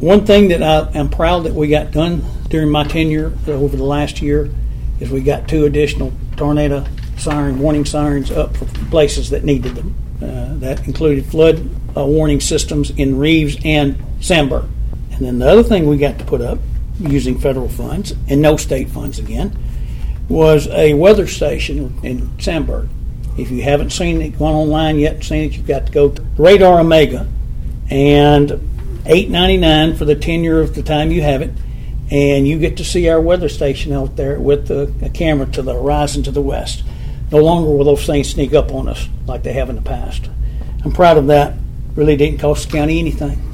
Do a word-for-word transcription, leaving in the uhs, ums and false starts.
One thing that I am proud that we got done during my tenure over the last year is we got two additional tornado siren warning sirens up for places that needed them. Uh, that included flood uh, warning systems in Reeves and Sandburg. And then the other thing we got to put up using federal funds and no state funds again was a weather station in Sandburg. If you haven't seen it, gone online yet and seen it, you've got to go to Radar Omega, and eight ninety-nine for the tenure of the time you have it, and you get to see our weather station out there with the, a camera to the horizon to the west. No longer will those things sneak up on us like they have in the past. I'm proud of that. Really didn't cost the county anything.